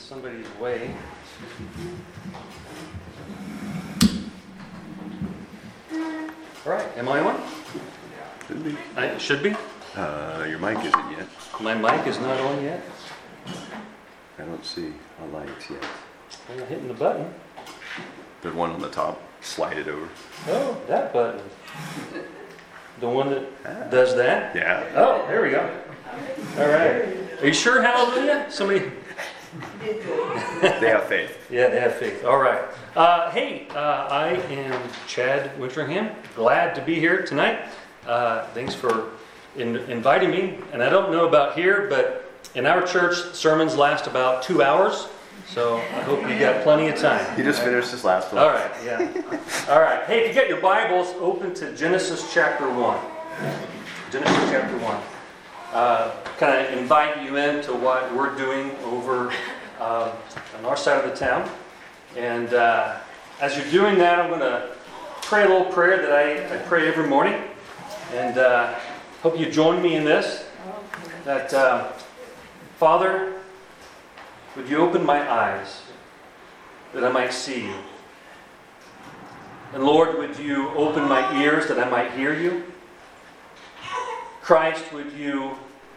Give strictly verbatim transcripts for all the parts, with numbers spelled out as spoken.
somebody's way. All right, am I on? Should be. I should be. Uh, your mic isn't yet. My mic is not on yet. I don't see a light yet. I'm not hitting the button. There's one on the top. Slide it over. Oh, that button. The one that Ah. does that? Yeah. Oh, there we go. All right. Are you sure, hallelujah? Somebody? They have faith. Yeah, they have faith. All right. Uh, hey, uh, I am Chad Winteringham. Glad to be here tonight. Uh, thanks for in, inviting me. And I don't know about here, but in our church, sermons last about two hours. So I hope you got plenty of time. He just finished his last one. All right, yeah. All right. Hey, if you got your Bibles, open to Genesis chapter one. Genesis chapter one. Uh, kind of invite you into what we're doing over uh, on our side of the town. And uh, as you're doing that, I'm going to pray a little prayer that I, I pray every morning. And uh, hope you join me in this. That, uh, Father, would you open my eyes that I might see you? And Lord, would you open my ears that I might hear you? Christ, would you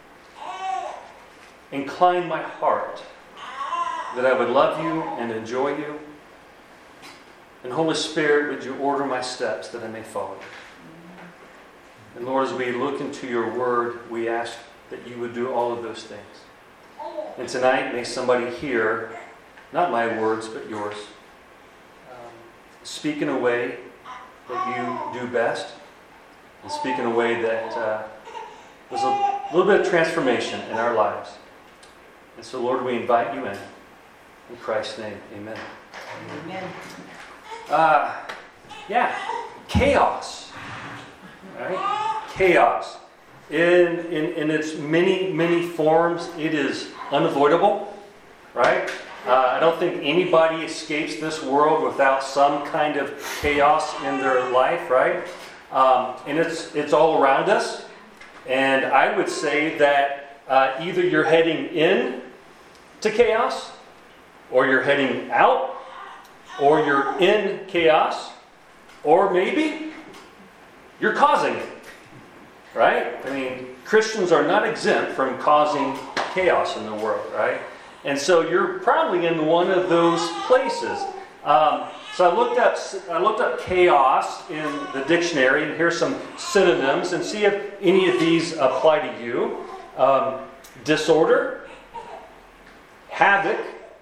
incline my heart that I would love you and enjoy you? And Holy Spirit, would you order my steps that I may follow you? And Lord, as we look into your word, we ask that you would do all of those things. And tonight, may somebody hear, not my words, but yours. Um, speak in a way that you do best, and speak in a way that uh, was a little bit of transformation in our lives. And so, Lord, we invite you in. In Christ's name, amen. Amen. Uh, yeah, chaos. Right? Chaos. In, in, in its many, many forms, it is unavoidable, right? Uh, I don't think anybody escapes this world without some kind of chaos in their life, right? Um, and it's it's all around us. And I would say that uh, either you're heading in to chaos, or you're heading out, or you're in chaos, or maybe you're causing it. Right? I mean, Christians are not exempt from causing chaos in the world, right? And so you're probably in one of those places. Um, so I looked up I looked up chaos in the dictionary, and here's some synonyms, and see if any of these apply to you. Um, disorder, havoc,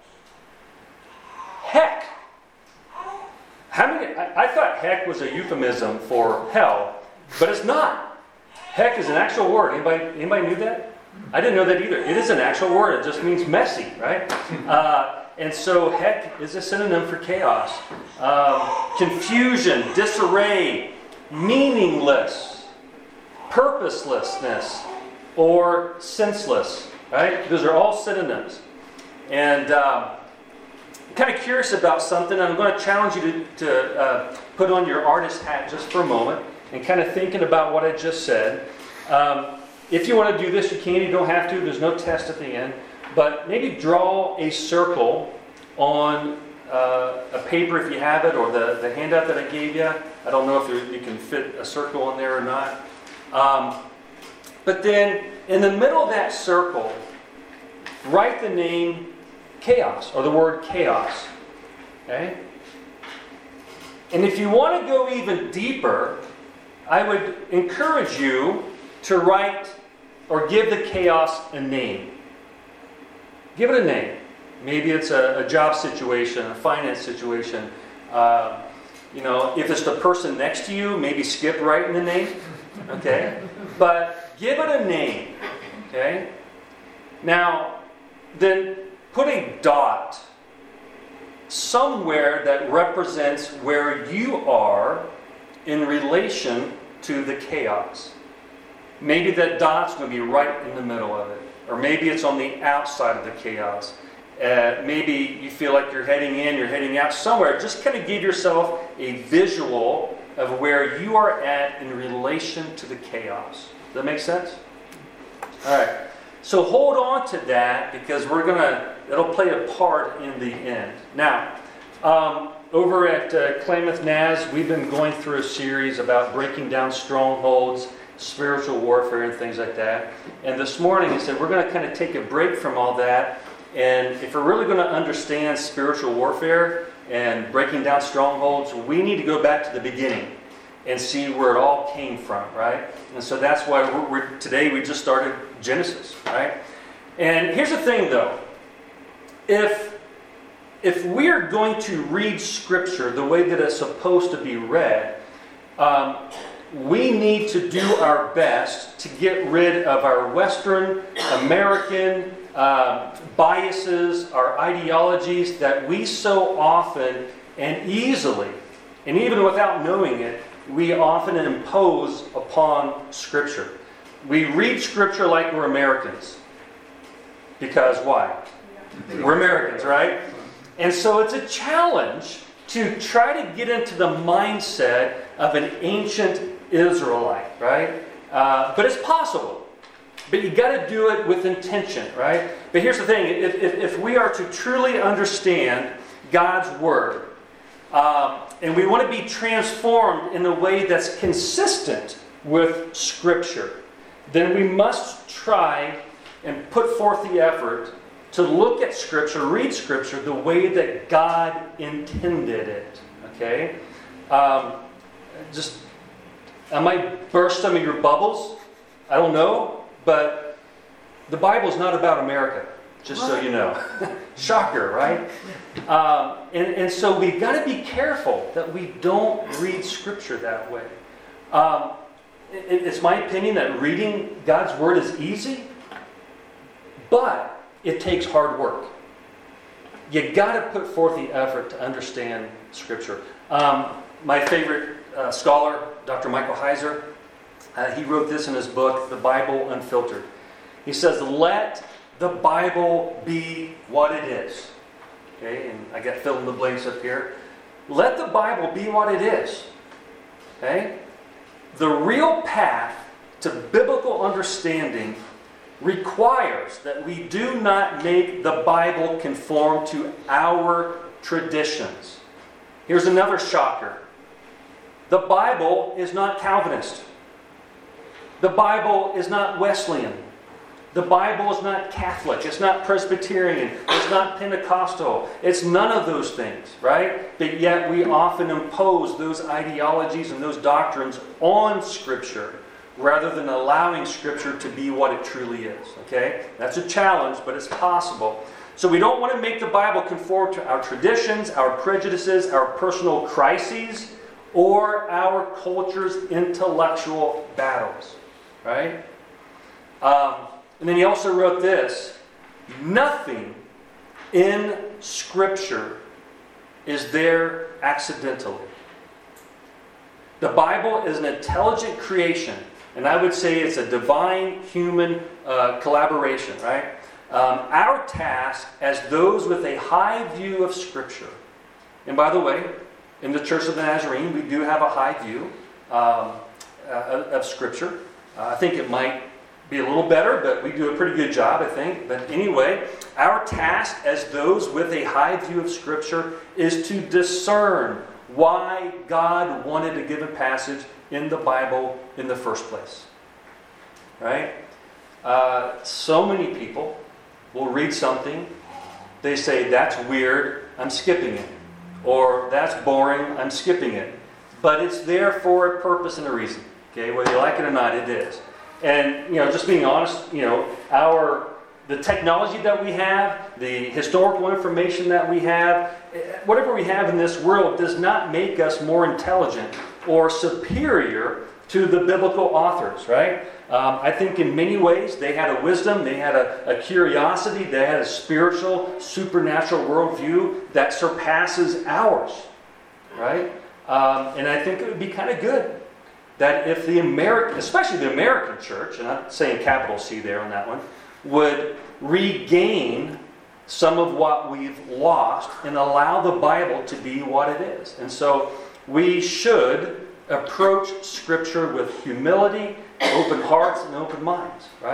heck. How many? I, I thought heck was a euphemism for hell, but it's not. Heck is an actual word. Anybody, anybody knew that? I didn't know that either. It is an actual word. It just means messy, right? Uh, and so heck is a synonym for chaos. Um, confusion, disarray, meaningless, purposelessness, or senseless, right? Those are all synonyms. And um, I'm kind of curious about something. I'm going to challenge you to, to uh, put on your artist hat just for a moment. And kind of thinking about what I just said. Um, if you want to do this, you can. You don't have to. There's no test at the end. But maybe draw a circle on uh, a paper if you have it, or the, the handout that I gave you. I don't know if you can fit a circle on there or not. Um, but then, in the middle of that circle, write the name chaos, or the word chaos. Okay? And if you want to go even deeper, I would encourage you to write or give the chaos a name. Give it a name. Maybe it's a, a job situation, a finance situation. Uh, you know, if it's the person next to you, maybe skip writing the name. Okay? But give it a name. Okay? Now, then put a dot somewhere that represents where you are in relation to the chaos. Maybe that dot's going to be right in the middle of it. Or maybe it's on the outside of the chaos. Uh, maybe you feel like you're heading in, you're heading out somewhere. Just kind of give yourself a visual of where you are at in relation to the chaos. Does that make sense? All right. So hold on to that because we're going to, it'll play a part in the end. Now, um, over at uh, Klamath Naz, we've been going through a series about breaking down strongholds, spiritual warfare, and things like that. And this morning, I said we're going to kind of take a break from all that. And if we're really going to understand spiritual warfare and breaking down strongholds, we need to go back to the beginning and see where it all came from, right? And so that's why we're, we're today we just started Genesis, right? And here's the thing, though. If if we're going to read Scripture the way that it's supposed to be read, um, we need to do our best to get rid of our Western American uh, biases, our ideologies that we so often and easily, and even without knowing it, we often impose upon Scripture. We read Scripture like we're Americans. Because why? We're Americans, right? And so it's a challenge to try to get into the mindset of an ancient Israelite, right? Uh, but it's possible. But you got to do it with intention, right? But here's the thing. If, if, if we are to truly understand God's Word, um, and we want to be transformed in a way that's consistent with Scripture, then we must try and put forth the effort to look at Scripture, read Scripture the way that God intended it. Okay? Um, just, I might burst some of your bubbles. I don't know. But the Bible is not about America, just so you know. Shocker, right? Um, and, and so we've got to be careful that we don't read Scripture that way. Um, it, it's my opinion that reading God's Word is easy, but it takes hard work. You got to put forth the effort to understand Scripture. Um, my favorite uh, scholar, Doctor Michael Heiser, uh, he wrote this in his book, The Bible Unfiltered. He says, "Let the Bible be what it is." Okay, and I got fill in the blanks up here. Let the Bible be what it is. Okay, the real path to biblical understanding requires that we do not make the Bible conform to our traditions. Here's another shocker. The Bible is not Calvinist. The Bible is not Wesleyan. The Bible is not Catholic. It's not Presbyterian. It's not Pentecostal. It's none of those things, right? But yet we often impose those ideologies and those doctrines on Scripture rather than allowing Scripture to be what it truly is. Okay? That's a challenge, but it's possible. So we don't want to make the Bible conform to our traditions, our prejudices, our personal crises, or our culture's intellectual battles. Right? Um, and then he also wrote this: nothing in Scripture is there accidentally. The Bible is an intelligent creation. And I would say it's a divine human uh, collaboration, right? Um, our task as those with a high view of Scripture. And by the way, in the Church of the Nazarene, we do have a high view um, uh, of Scripture. Uh, I think it might be a little better, but we do a pretty good job, I think. But anyway, our task as those with a high view of Scripture is to discern why God wanted to give a passage in the Bible in the first place. Right? Uh, so many people will read something, they say, "That's weird, I'm skipping it." Or, "That's boring, I'm skipping it." But it's there for a purpose and a reason. Okay, whether you like it or not, it is. And, you know, just being honest, you know, our the technology that we have, the historical information that we have, whatever we have in this world does not make us more intelligent or superior to the biblical authors, right? Um, I think in many ways they had a wisdom, they had a, a curiosity, they had a spiritual, supernatural worldview that surpasses ours, right? Um, and I think it would be kind of good that if the American, especially the American church, and I'm saying capital C there on that one, would regain some of what we've lost and allow the Bible to be what it is. And so we should approach Scripture with humility, open hearts, and open minds, right?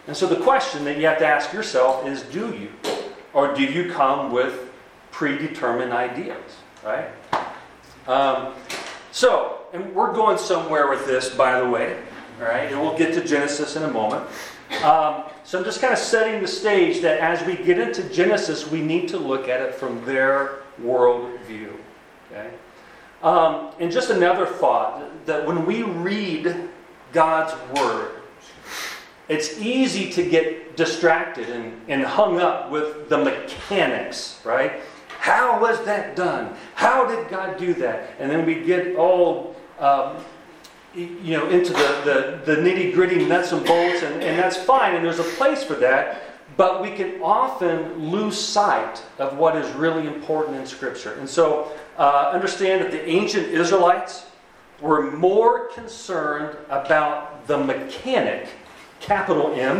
And so the question that you have to ask yourself is, do you? Or do you come with predetermined ideas, right? Um, so, and we're going somewhere with this, by the way, all right? And we'll get to Genesis in a moment. Um, so I'm just kind of setting the stage that as we get into Genesis, we need to look at it from their worldview, okay? Um, and just another thought, that when we read God's Word, it's easy to get distracted and, and hung up with the mechanics, right? How was that done? How did God do that? And then we get all, um, you know, into the, the, the nitty-gritty nuts and bolts, and, and that's fine, and there's a place for that, but we can often lose sight of what is really important in Scripture. And so, uh, understand that the ancient Israelites were more concerned about the mechanic, capital M.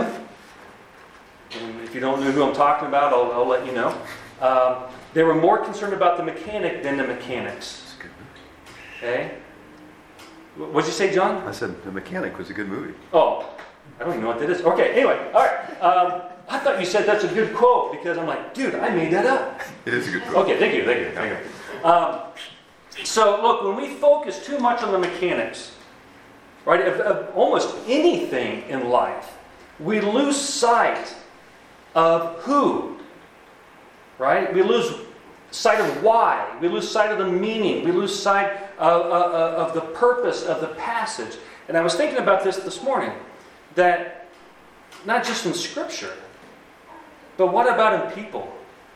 And if you don't know who I'm talking about, I'll, I'll let you know. Um, they were more concerned about the mechanic than the mechanics. Okay? What'd you say, John? I said The Mechanic was a good movie. Oh, I don't even know what that is. Okay, anyway, all right. Um, I thought you said that's a good quote because I'm like, dude, I made that up. It is a good quote. Okay, thank you, thank you, thank you. Um, so, look, when we focus too much on the mechanics, right, of, of almost anything in life, we lose sight of who, right? We lose sight of why. We lose sight of the meaning. We lose sight of, of, of the purpose of the passage. And I was thinking about this this morning, that not just in Scripture, but what about in people?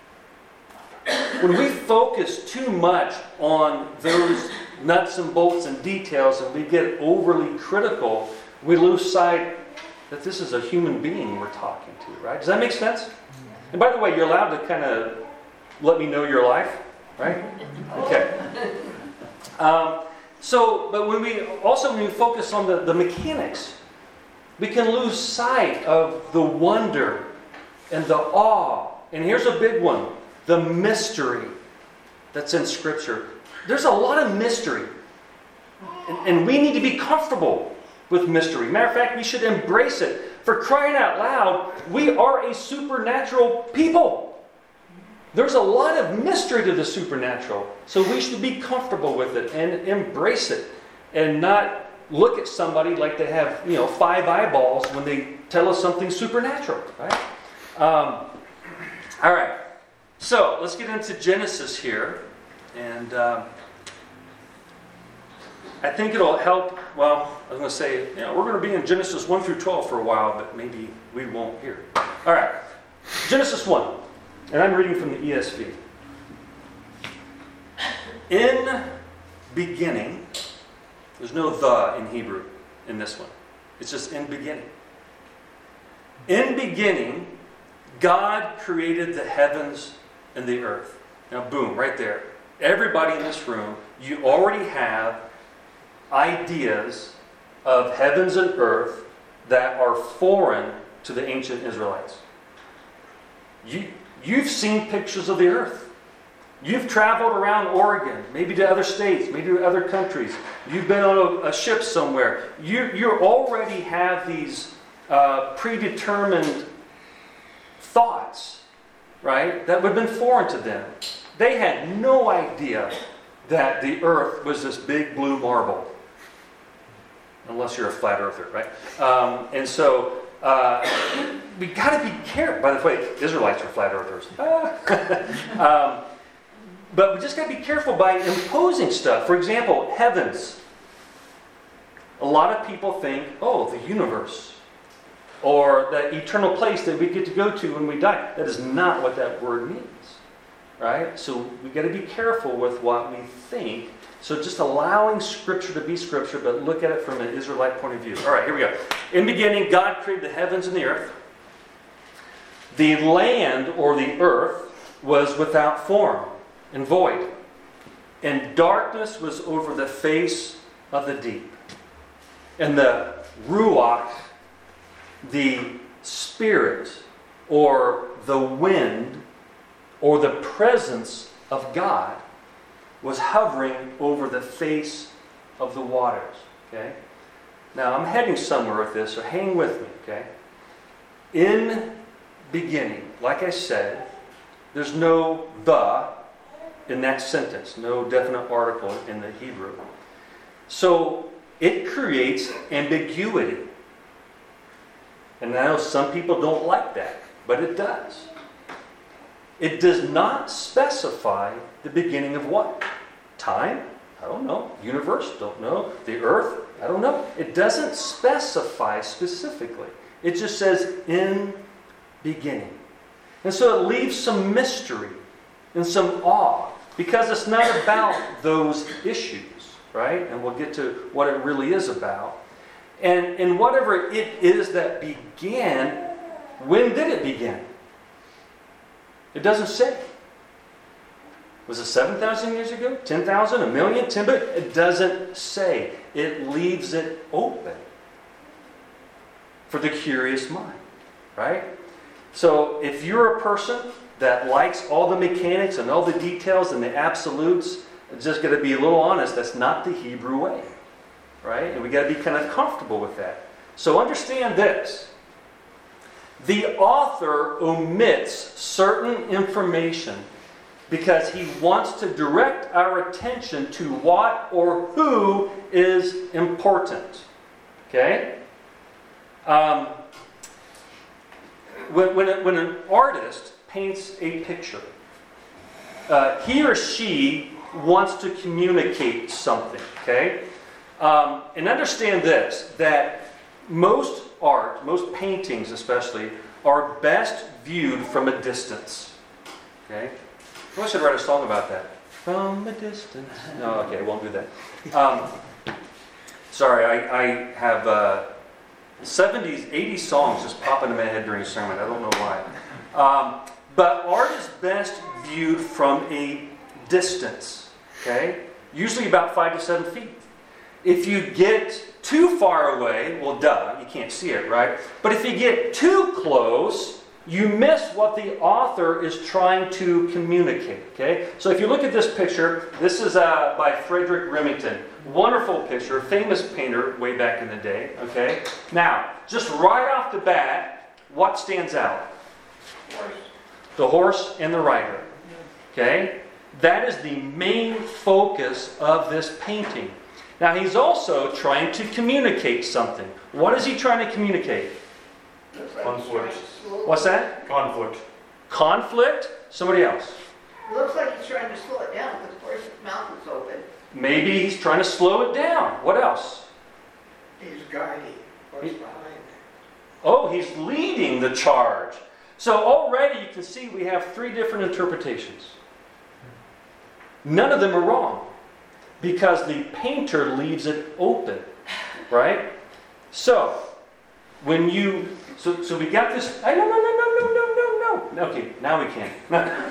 When we focus too much on those nuts and bolts and details and we get overly critical, we lose sight that this is a human being we're talking to, right? Does that make sense? And by the way, you're allowed to kind of let me know your life, right? Okay. Um, so, but when we also when we focus on the, the mechanics, we can lose sight of the wonder and the awe. And here's a big one, the mystery that's in Scripture. There's a lot of mystery. And, and we need to be comfortable with mystery. Matter of fact, we should embrace it. For crying out loud, we are a supernatural people. There's a lot of mystery to the supernatural. So we should be comfortable with it and embrace it. And not look at somebody like they have, you know, five eyeballs when they tell us something supernatural. Right? Um, all right. So let's get into Genesis here. And um, I think it'll help. Well, I was going to say, you know, we're going to be in Genesis one through twelve for a while, but maybe we won't here. All right. Genesis one. And I'm reading from the E S V. In beginning, there's no the in Hebrew in this one. It's just in beginning. In beginning, God created the heavens and the earth. Now, boom, right there. Everybody in this room, you already have ideas of heavens and earth that are foreign to the ancient Israelites. You, you've seen pictures of the earth. You've traveled around Oregon, maybe to other states, maybe to other countries. You've been on a, a ship somewhere. You, you already have these uh, predetermined thoughts, right, that would have been foreign to them. They had no idea that the earth was this big blue marble. Unless you're a flat earther, right? Um, and so uh, we got to be careful. By the way, Israelites are flat earthers. um, but we just got to be careful by imposing stuff. For example, heavens. A lot of people think, oh, the universe. Or the eternal place that we get to go to when we die. That is not what that word means. Right? So we got to be careful with what we think. So just allowing Scripture to be Scripture, but look at it from an Israelite point of view. All right, here we go. In the beginning, God created the heavens and the earth. The land, or the earth, was without form and void. And darkness was over the face of the deep. And the Ruach, the Spirit, or the wind, or the presence of God, was hovering over the face of the waters. Okay? Now, I'm heading somewhere with this, so hang with me, okay? in beginning, like I said, there's no the in that sentence, no definite article in the Hebrew. So it creates ambiguity. And I know some people don't like that, but it does. It does not specify the beginning of what? Time? I don't know. Universe? Don't know. The earth? I don't know. It doesn't specify specifically. It just says in beginning. And so it leaves some mystery and some awe because it's not about those issues, right? And we'll get to what it really is about. And, and whatever it is that began, when did it begin? It doesn't say. Was it seven thousand years ago? ten thousand? A million? ten billion? It doesn't say. It leaves it open for the curious mind, right? So if you're a person that likes all the mechanics and all the details and the absolutes, it's just got to be a little honest, that's not the Hebrew way, right? And we got to be kind of comfortable with that. So understand this. The author omits certain information because he wants to direct our attention to what or who is important. Okay? Um, when, when, when an artist paints a picture, uh, he or she wants to communicate something. Okay? Um, and understand this, that most art, most paintings especially, are best viewed from a distance. Okay? I should write a song about that. From a distance. No, okay, I won't do that. Um, sorry, I, I have uh, seventies, eighties songs just pop into my head during a sermon. I don't know why. Um, but art is best viewed from a distance. Okay? Usually about five to seven feet. If you get too far away, well, duh, you can't see it, right? But if you get too close, you miss what the author is trying to communicate, okay? So if you look at this picture, this is uh, by Frederick Remington. Wonderful picture, famous painter way back in the day, okay? Now, just right off the bat, what stands out? Horse. The horse and the rider, okay? That is the main focus of this painting. Now, he's also trying to communicate something. What is he trying to communicate? Looks like he's Conflict. trying to slow- What's that? Conflict. Conflict? Somebody else. Looks like he's trying to slow it down because of course his mouth is open. Maybe he's trying to slow it down. What else? He's guiding what's He- behind it. Oh, he's leading the charge. So already you can see we have three different interpretations. None of them are wrong because the painter leaves it open, right? So, when you... So, so we got this... I, no, no, no, no, no, no, no, no. Okay, now we can.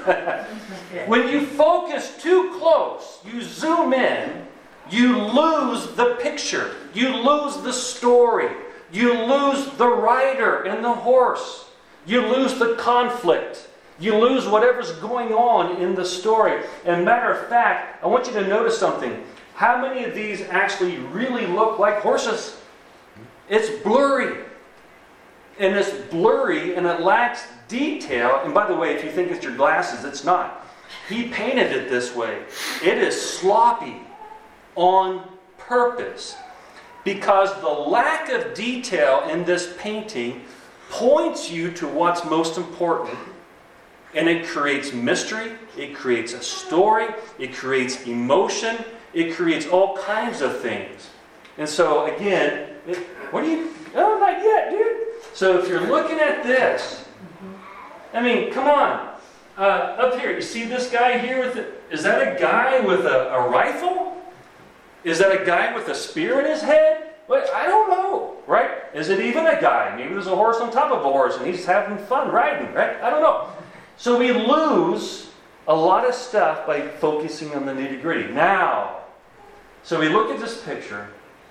When you focus too close, you zoom in, you lose the picture. You lose the story. You lose the rider and the horse. You lose the conflict. You lose whatever's going on in the story. And matter of fact, I want you to notice something. How many of these actually really look like horses? It's blurry. And it's blurry and it lacks detail. And by the way, if you think it's your glasses, it's not. He painted it this way. It is sloppy on purpose. Because the lack of detail in this painting points you to what's most important. And it creates mystery, it creates a story, it creates emotion, it creates all kinds of things. And so again, it, what do you, oh, not yet, dude. So if you're looking at this, I mean, come on. Uh, up here, you see this guy here with the, is that a guy with a, a rifle? Is that a guy with a spear in his head? What? I don't know, right? Is it even a guy? Maybe there's a horse on top of a horse and he's having fun riding, right? I don't know. So we lose a lot of stuff by focusing on the nitty-gritty. Now, so we look at this picture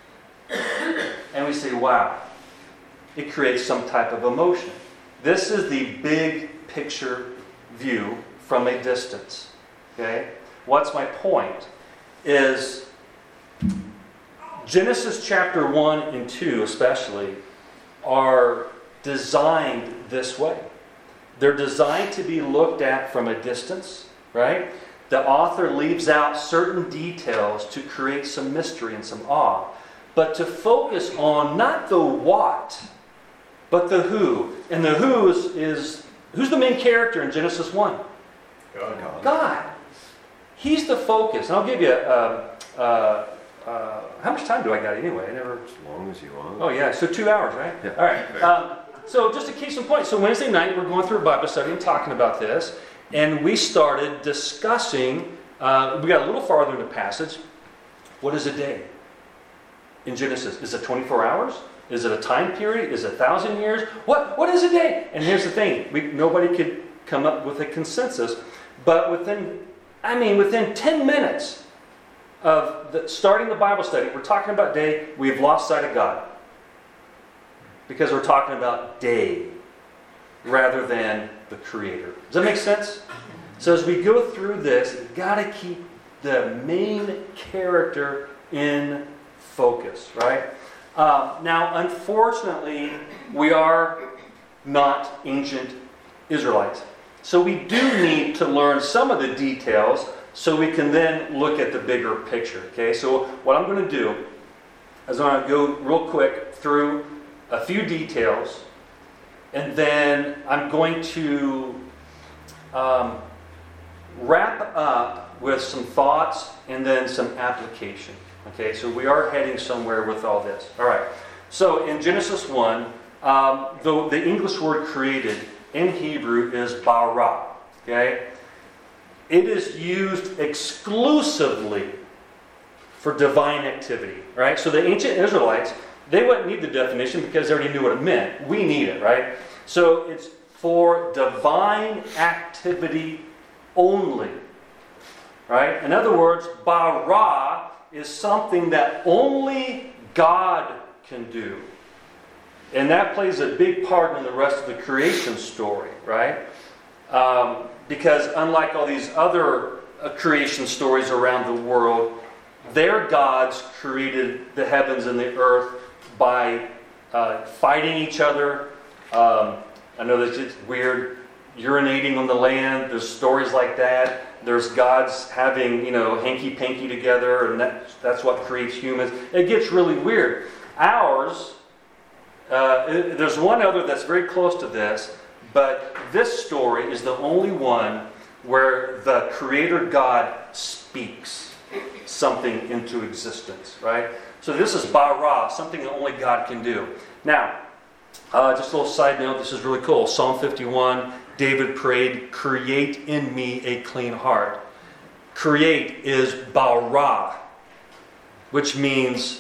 and we say, wow, it creates some type of emotion. This is the big picture view from a distance. Okay? What's my point? Is Genesis chapter one and two especially are designed this way. They're designed to be looked at from a distance, right? The author leaves out certain details to create some mystery and some awe, but to focus on not the what, but the who. And the who is, is who's the main character in Genesis one? God. God. He's the focus. And I'll give you a, a, a, a how much time do I got anyway? I never. As long as you want. Oh yeah, so two hours, right? Yeah. All right. Um, so just a case in point. So Wednesday night we're going through a Bible study and talking about this, and we started discussing. Uh, we got a little farther in the passage. What is a day in Genesis? Is it twenty-four hours? Is it a time period? Is it a thousand years? What What is a day? And here's the thing: we nobody could come up with a consensus, but within, I mean, within ten minutes of the, starting the Bible study, we're talking about day. We've lost sight of God because we're talking about day rather than the Creator. Does that make sense? So as we go through this, you've got to keep the main character in focus, right? Um, now, unfortunately, we are not ancient Israelites. So we do need to learn some of the details so we can then look at the bigger picture. Okay, so what I'm going to do is I'm going to go real quick through a few details, and then I'm going to um, wrap up with some thoughts and then some application. Okay, so we are heading somewhere with all this. All right, so in Genesis one, um, the, the English word created in Hebrew is bara. Okay? It is used exclusively for divine activity. Right? So the ancient Israelites, they wouldn't need the definition because they already knew what it meant. We need it, right? So it's for divine activity only. Right? In other words, bara is something that only God can do. And that plays a big part in the rest of the creation story, right? Um, because unlike all these other uh, creation stories around the world, their gods created the heavens and the earth by uh, fighting each other. Um, I know that it's weird, urinating on the land. There's stories like that. There's gods having, you know, hanky-panky together, and that, that's what creates humans. It gets really weird. Ours... Uh, there's one other that's very close to this, but this story is the only one where the Creator God speaks something into existence, right? So this is bara, something that only God can do. Now, uh, just a little side note, this is really cool. Psalm fifty-one, David prayed, "Create in me a clean heart." Create is bara, which means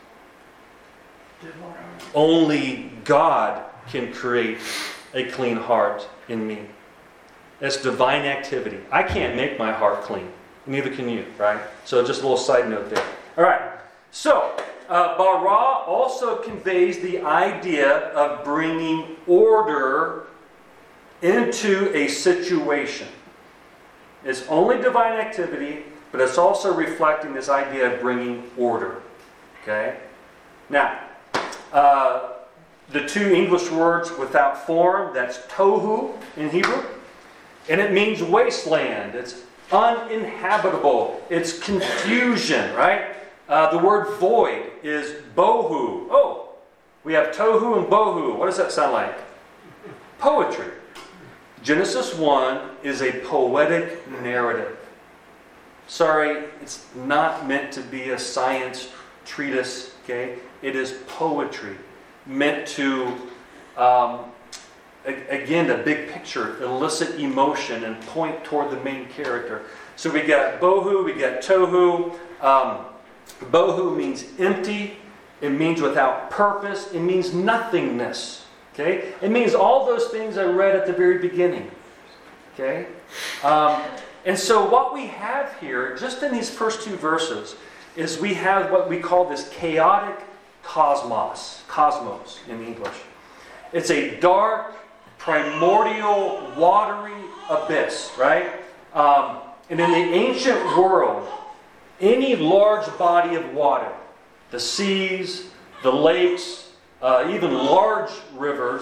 only God can create a clean heart in me. That's divine activity. I can't make my heart clean. Neither can you, right? So just a little side note there. All right. So, uh, bara also conveys the idea of bringing order into a situation. It's only divine activity, but it's also reflecting this idea of bringing order. Okay? Now, Uh, the two English words without form, that's tohu in Hebrew. And it means wasteland. It's uninhabitable. It's confusion, right? Uh, the word void is bohu. Oh, we have tohu and bohu. What does that sound like? Poetry. Genesis one is a poetic narrative. Sorry, it's not meant to be a science treatise, okay? It is poetry meant to, um, again, the big picture, elicit emotion and point toward the main character. So we got bohu, we got tohu. Um, bohu means empty. It means without purpose. It means nothingness. Okay? It means all those things I read at the very beginning. Okay? Um, and so what we have here, just in these first two verses, is we have what we call this chaotic cosmos, cosmos in English. It's a dark, primordial, watery abyss, right? Um, and in the ancient world, any large body of water, the seas, the lakes, uh, even large rivers,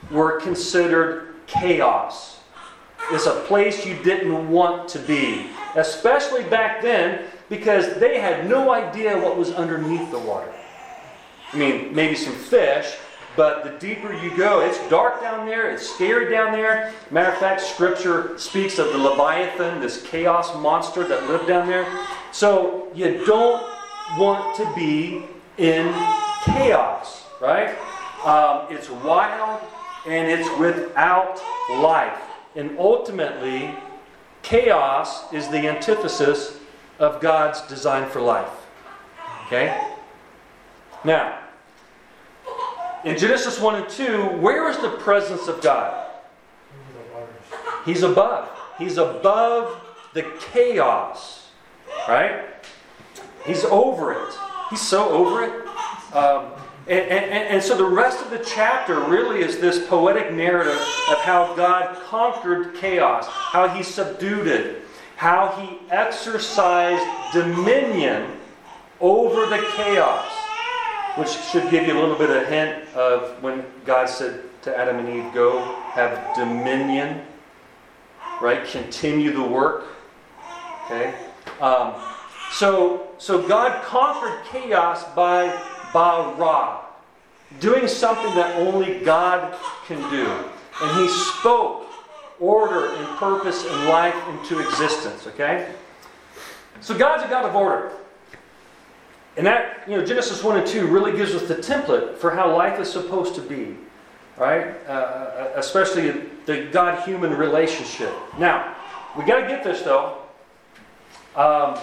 were considered chaos. It's a place you didn't want to be, especially back then, because they had no idea what was underneath the water. I mean, maybe some fish, but the deeper you go, it's dark down there, it's scary down there. Matter of fact, Scripture speaks of the Leviathan, this chaos monster that lived down there. So you don't want to be in chaos, right? Um, it's wild and it's without life. And ultimately, chaos is the antithesis of God's design for life. Okay? Now, in Genesis one and two, where is the presence of God? He's above. He's above the chaos. Right? He's over it. He's so over it. Um, and, and, and so the rest of the chapter really is this poetic narrative of how God conquered chaos, how He subdued it, how He exercised dominion over the chaos. Which should give you a little bit of a hint of when God said to Adam and Eve, go have dominion, right? Continue the work. Okay? Um, so, so God conquered chaos by bara, doing something that only God can do. And He spoke order and purpose and life into existence. Okay? So God's a God of order. And that, you know, Genesis one and two really gives us the template for how life is supposed to be. Right? Uh, especially the God-human relationship. Now, we got to get this though. Um,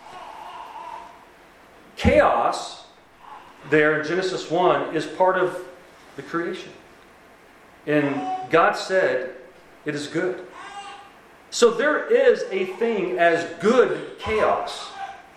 chaos, there in Genesis one, is part of the creation. And God said, it is good. So there is a thing as good chaos.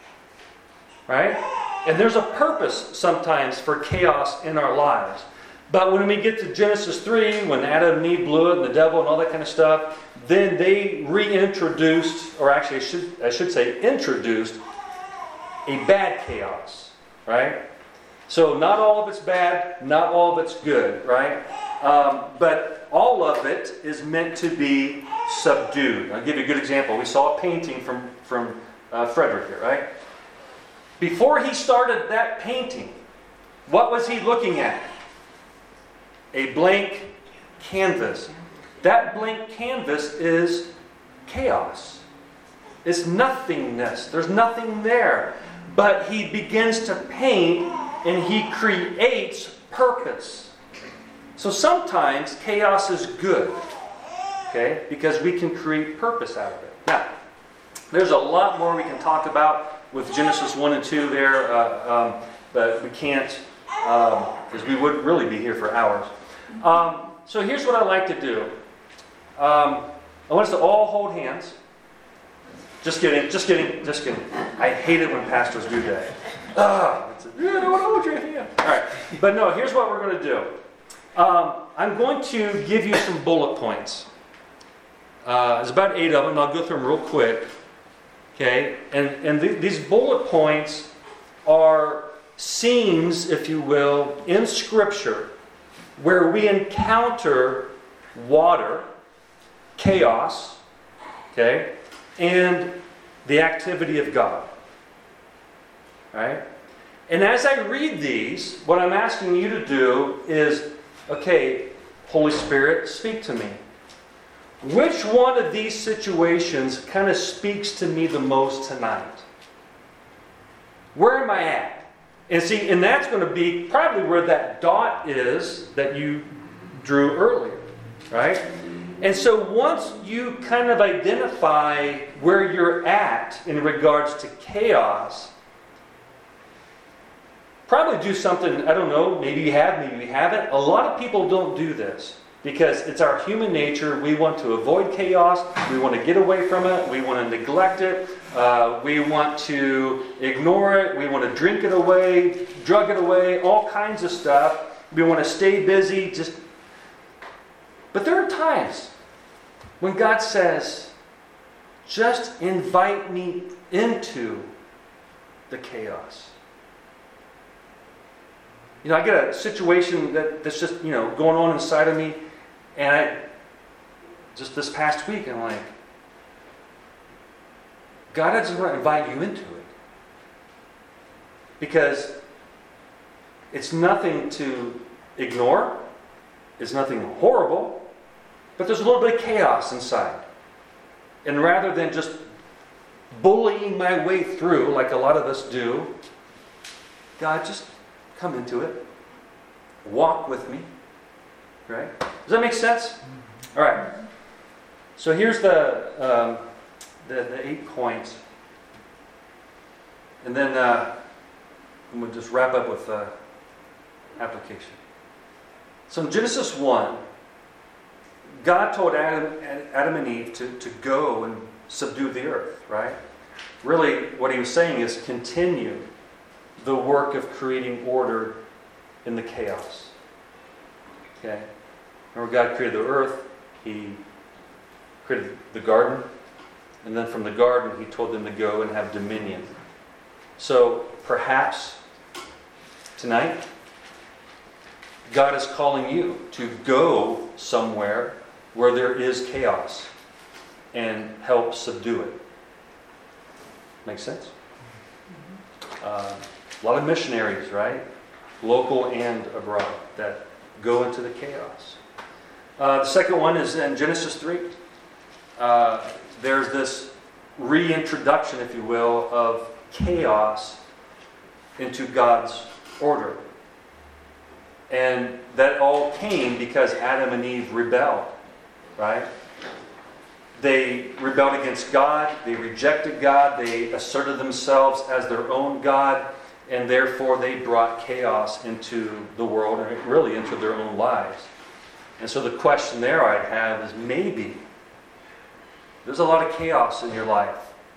Right? And there's a purpose sometimes for chaos in our lives. But when we get to Genesis three, when Adam and Eve blew it, and the devil and all that kind of stuff, then they reintroduced, or actually I should, I should say introduced, a bad chaos. Right? So not all of it's bad, not all of it's good. Right? Um, but all of it is meant to be subdued. I'll give you a good example. We saw a painting from, from uh, Frederick here, right? Before he started that painting, what was he looking at? A blank canvas. That blank canvas is chaos. It's nothingness. There's nothing there. But he begins to paint and he creates purpose. So sometimes chaos is good. Okay? Because we can create purpose out of it. Now, there's a lot more we can talk about with Genesis one and two there, uh, um, but we can't, because um, we would really be here for hours. Um, so here's what I like to do. Um, I want us to all hold hands. Just kidding, just kidding, just kidding. I hate it when pastors do that. Ah, it's a, yeah, I don't want to hold your hand. All right, but no, here's what we're going to do. Um, I'm going to give you some bullet points. Uh, there's about eight of them, and I'll go through them real quick. Okay, and, and th- these bullet points are scenes, if you will, in Scripture where we encounter water, chaos, okay, and the activity of God. Right? And as I read these, what I'm asking you to do is, okay, Holy Spirit, speak to me. Which one of these situations kind of speaks to me the most tonight? Where am I at? And see, and that's going to be probably where that dot is that you drew earlier, right? And so once you kind of identify where you're at in regards to chaos, probably do something, I don't know, maybe you have, maybe you haven't. A lot of people don't do this. Because it's our human nature. We want to avoid chaos. We want to get away from it. We want to neglect it. Uh, we want to ignore it. We want to drink it away, drug it away, all kinds of stuff. We want to stay busy. Just, but there are times when God says, just invite me into the chaos. You know, I get a situation that, that's just, you know, going on inside of me. And I, just this past week, I'm like, God doesn't want to invite you into it. Because it's nothing to ignore. It's nothing horrible. But there's a little bit of chaos inside. And rather than just bullying my way through, like a lot of us do, God, just come into it. Walk with me. Right? Does that make sense? All right. So here's the um, the, the eight points. And then uh, we'll just wrap up with uh, application. So in Genesis one, God told Adam, Adam and Eve to, to go and subdue the earth, right? Really, what he was saying is continue the work of creating order in the chaos. Okay? Remember, God created the earth. He created the garden. And then from the garden, he told them to go and have dominion. So, perhaps tonight, God is calling you to go somewhere where there is chaos and help subdue it. Make sense? Uh, a lot of missionaries, right? Local and abroad, that go into the chaos. Uh, the second one is in Genesis three. Uh, there's this reintroduction, if you will, of chaos into God's order. And that all came because Adam and Eve rebelled, right? They rebelled against God, they rejected God, they asserted themselves as their own God, and therefore they brought chaos into the world and really into their own lives. And so the question there I have is, maybe there's a lot of chaos in your life.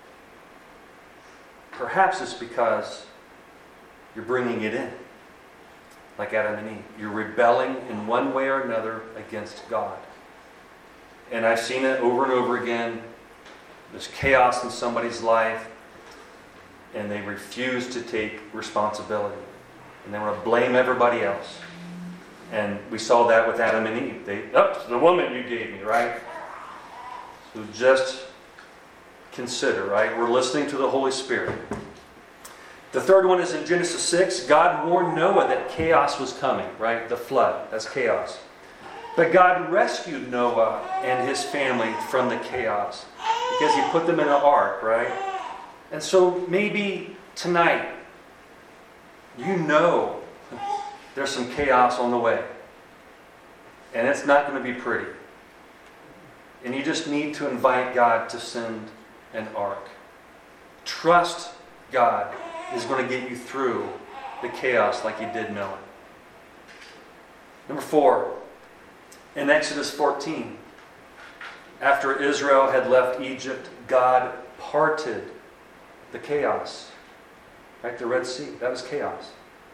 Perhaps it's because you're bringing it in, like Adam and Eve. You're rebelling in one way or another against God. And I've seen it over and over again. There's chaos in somebody's life, and they refuse to take responsibility. And they want to blame everybody else. And we saw that with Adam and Eve. They, oh, it's the woman you gave me, right? So just consider, right? We're listening to the Holy Spirit. The third one is in Genesis six. God warned Noah that chaos was coming, right? The flood, that's chaos. But God rescued Noah and his family from the chaos because he put them in an ark, right? And so maybe tonight, you know there's some chaos on the way. And it's not going to be pretty. And you just need to invite God to send an ark. Trust God is going to get you through the chaos like you did Noah. Number four, in Exodus fourteen, after Israel had left Egypt, God parted the chaos. Right, the Red Sea, that was chaos.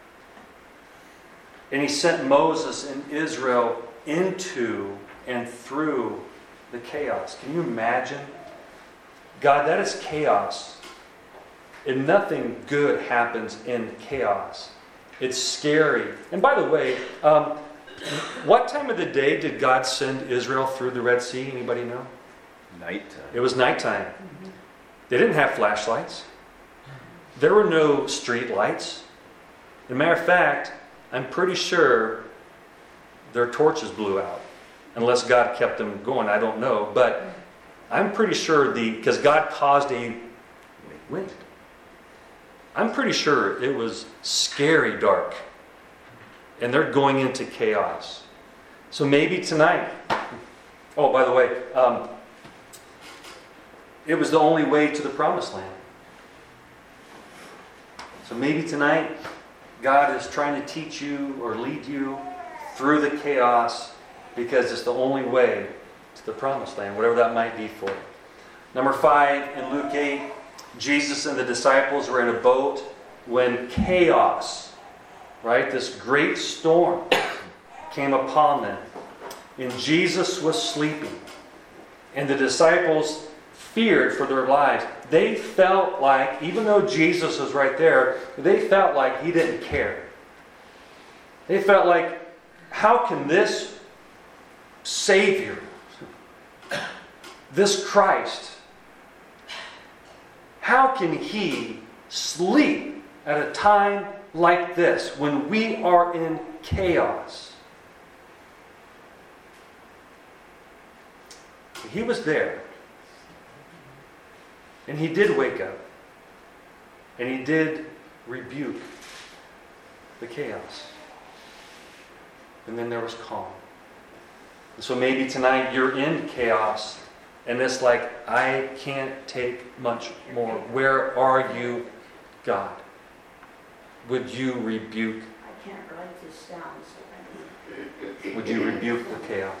And he sent Moses and Israel into and through the chaos. Can you imagine? God, that is chaos. And nothing good happens in chaos. It's scary. And by the way, um, what time of the day did God send Israel through the Red Sea? Anybody know? Nighttime. It was nighttime. Mm-hmm. They didn't have flashlights. There were no street lights. As a matter of fact, I'm pretty sure their torches blew out. Unless God kept them going, I don't know. But I'm pretty sure the, because God caused a wind. I'm pretty sure it was scary dark. And they're going into chaos. So maybe tonight, oh, by the way, um, it was the only way to the promised land. So maybe tonight, God is trying to teach you or lead you through the chaos because it's the only way to the promised land, whatever that might be for you. Number five, in Luke eight, Jesus and the disciples were in a boat when chaos, right, this great storm came upon them. And Jesus was sleeping. And the disciples feared for their lives. They felt like, even though Jesus was right there, they felt like he didn't care. They felt like, how can this Savior, this Christ, how can He sleep at a time like this when we are in chaos? He was there. And He did wake up. And He did rebuke the chaos. And then there was calm. And so maybe tonight you're in chaos. And it's like, I can't take much more. Where are you, God? Would you rebuke? I can't write this down, so I Would you rebuke the chaos?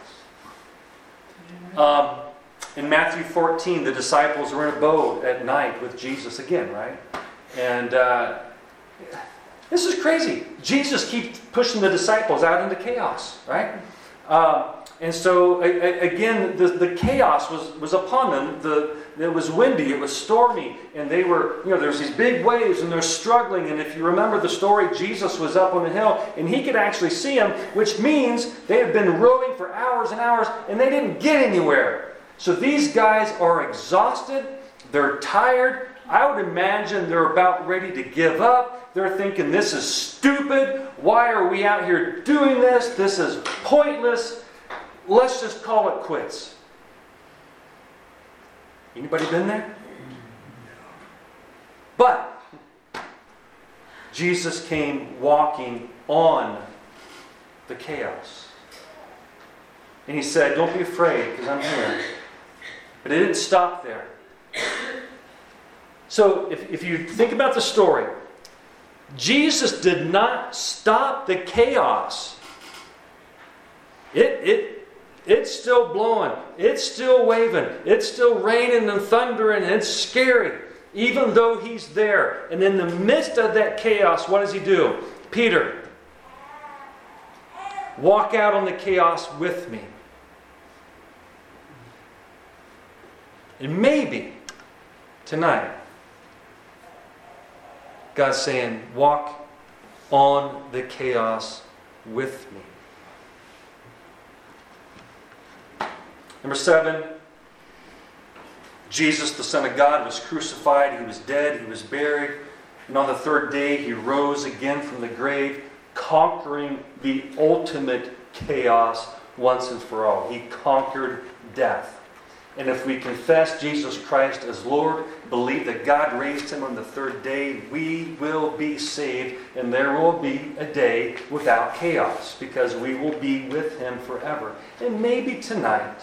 Um, in Matthew fourteen, the disciples were in a boat at night with Jesus again, right? And uh, this is crazy. Jesus keeps pushing the disciples out into chaos, right? Um, and so, a, a, again, the, the chaos was, was upon them. The, it was windy, it was stormy, and they were, you know, there's these big waves, and they're struggling. And if you remember the story, Jesus was up on the hill, and He could actually see them, which means they had been rowing for hours and hours, and they didn't get anywhere. So these guys are exhausted, they're tired. I would imagine they're about ready to give up. They're thinking, this is stupid. Why are we out here doing this? This is pointless. Let's just call it quits. Anybody been there? But Jesus came walking on the chaos. And He said, don't be afraid, because I'm here. But it didn't stop there. So if, if you think about the story, Jesus did not stop the chaos. It, it, it's still blowing. It's still waving. It's still raining and thundering. And it's scary, even though He's there. And in the midst of that chaos, what does He do? Peter, walk out on the chaos with me. And maybe tonight, God's saying, walk on the chaos with me. Number seven, Jesus, the Son of God, was crucified. He was dead. He was buried. And on the third day, He rose again from the grave, conquering the ultimate chaos once and for all. He conquered death. And if we confess Jesus Christ as Lord, believe that God raised Him on the third day, we will be saved, and there will be a day without chaos, because we will be with Him forever. And maybe tonight,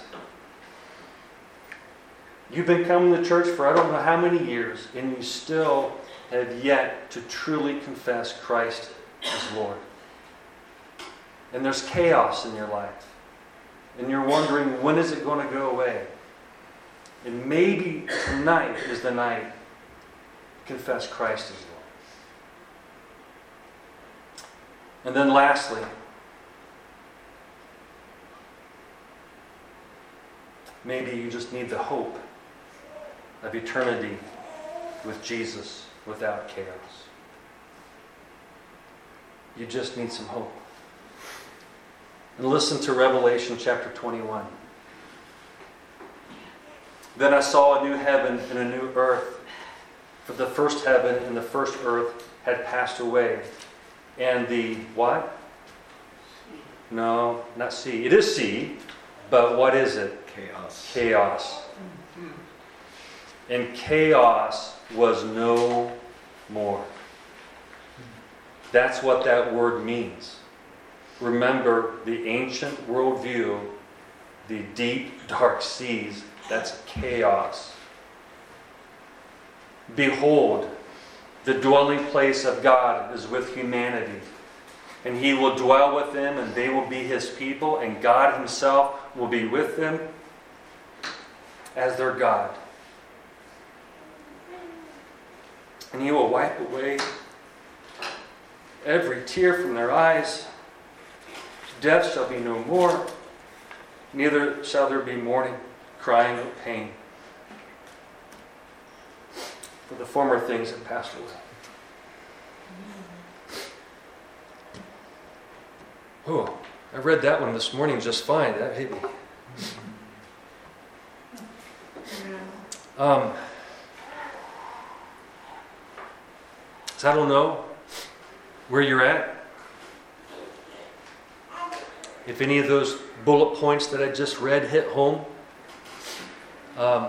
you've been coming to church for I don't know how many years, and you still have yet to truly confess Christ as Lord. And there's chaos in your life. And you're wondering, when is it going to go away? And maybe tonight is the night to confess Christ as Lord. And then lastly, maybe you just need the hope of eternity with Jesus without chaos. You just need some hope. And listen to Revelation chapter twenty-one. Then I saw a new heaven and a new earth, for the first heaven and the first earth had passed away. And the what? No, not sea. It is sea, but what is it? Chaos. Chaos. And chaos was no more. That's what that word means. Remember the ancient worldview, the deep, dark seas. That's chaos. Behold, the dwelling place of God is with humanity. And He will dwell with them, and they will be His people, and God Himself will be with them as their God. And He will wipe away every tear from their eyes. Death shall be no more, neither shall there be mourning, crying or pain. For the former things have passed away. Oh, I read that one this morning just fine. That hit me. Um, so I don't know where you're at. If any of those bullet points that I just read hit home, um,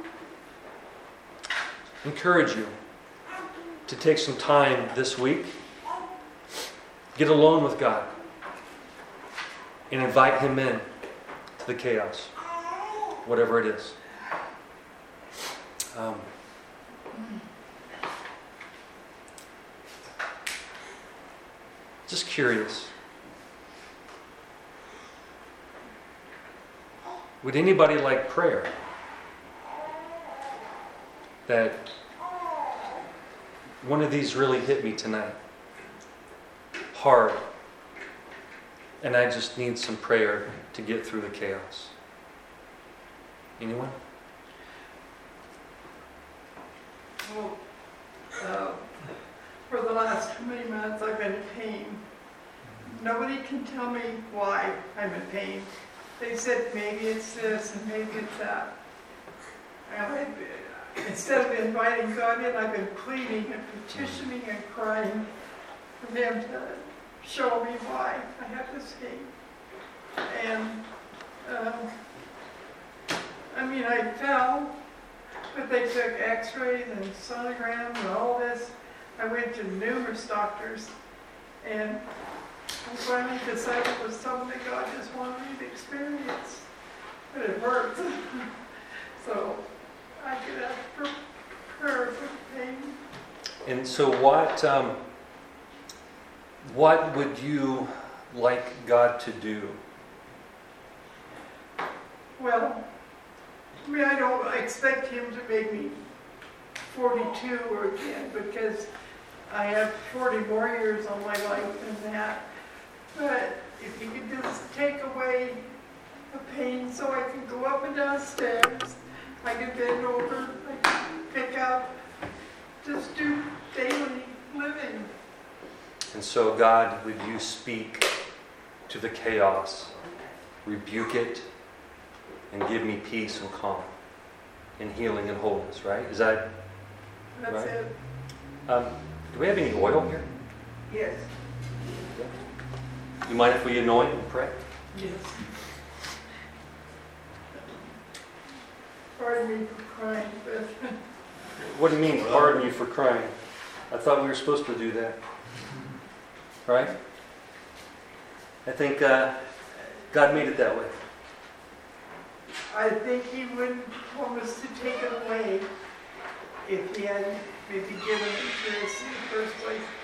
encourage you to take some time this week, get alone with God, and invite Him in to the chaos, whatever it is. Um, just curious. Would anybody like prayer? That one of these really hit me tonight. Hard. And I just need some prayer to get through the chaos. Anyone? Well, uh, for the last many months I've been in pain. Nobody can tell me why I'm in pain. They said maybe it's this and maybe it's that. And I, instead of inviting God in, I've been pleading and petitioning and crying for Him to show me why I have this pain. And um, I mean, I fell, but they took x-rays and sonograms and all this. I went to numerous doctors, and I finally decided it was something that God just wanted me to experience. But it hurts. So I could ask for prayer for the pain. And so what um, what would you like God to do? Well, I mean, I don't expect Him to make me forty-two or again, because I have forty more years on my life than that. But if He could just take away the pain so I can go up and down stairs, I can bend over, I can pick up, just do daily living. And so, God, would you speak to the chaos, rebuke it, and give me peace and calm, and healing and wholeness, right? Is that That's right? it. Um, do we have any oil here? Yes. You mind if we anoint and pray? Yes. Pardon me for crying, but What do you mean, pardon you for crying? I thought we were supposed to do that. Right? I think uh, God made it that way. I think He wouldn't want us to take it away if He hadn't maybe given it to us in the first place.